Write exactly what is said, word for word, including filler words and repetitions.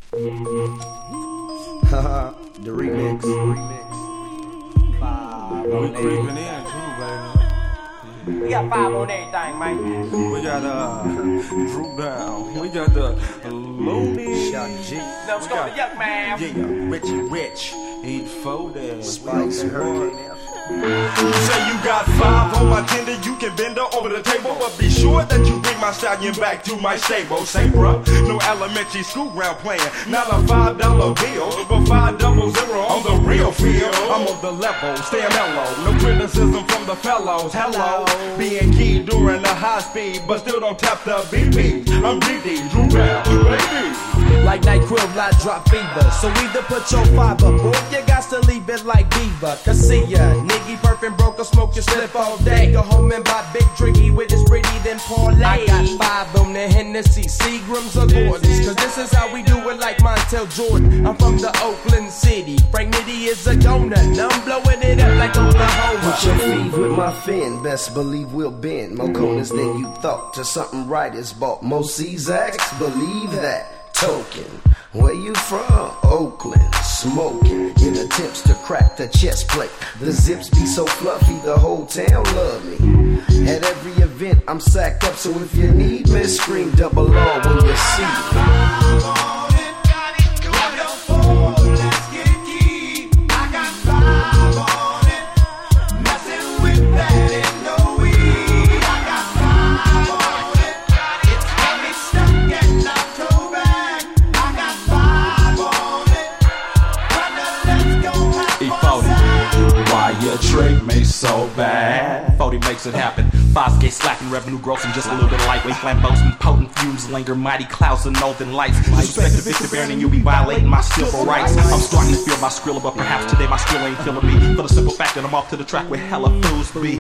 Haha, the remix. remix. Five we creeping in too, baby. We got five on everything, man. We got uh, Drew Down. We got the Looney. Shock G. Let's go to Yuck Man. Yeah, Richie Rich. Eat folded. Spice Hurricane. You say you got five on my tender, you can bend her over the table, but be sure that you bring my stallion back to my stable. Say, bruh, no elementary school ground playing, not a five dollar bill, but five double zero on the real field. I'm on the level, stay mellow, no criticism from the fellows. Hello, being key during the high speed, but still don't tap the B P. I'm D D, Drew Down, baby. Like NyQuil, I drop fever. So either put your five up or you got to leave it like Diva. Cause see ya, nigga perfect broke or smoke your slip all day. Go home and buy big drinky with his pretty then parlay. I got five on the Hennessy, Seagrams or Gordons. Cause this is how we do it like Montel Jordan. I'm from the Oakland City. Frank Nitty is a donut. And I'm blowing it up like Oklahoma. Put your feet with my fin, best believe we'll bend. More corners than you thought. To something right is bought. Most C-Zacks, believe that. Token, where you from? Oakland, smoking in attempts to crack the chest plate. The zips be so fluffy, the whole town love me. At every event, I'm sacked up, so if you need me, scream double R when you see me. Your trick me so bad. forty makes it happen. Five skate slacking, revenue grossing, just a little bit of lightweight flambeaus and potent fumes linger, mighty clouds and northern lights. Disrespect to Victor Baron and you'll be violating my civil rights. I'm starting to feel my skrilla, but perhaps today my skrilla ain't feeling me. For the simple fact that I'm off to the track where hella fools be.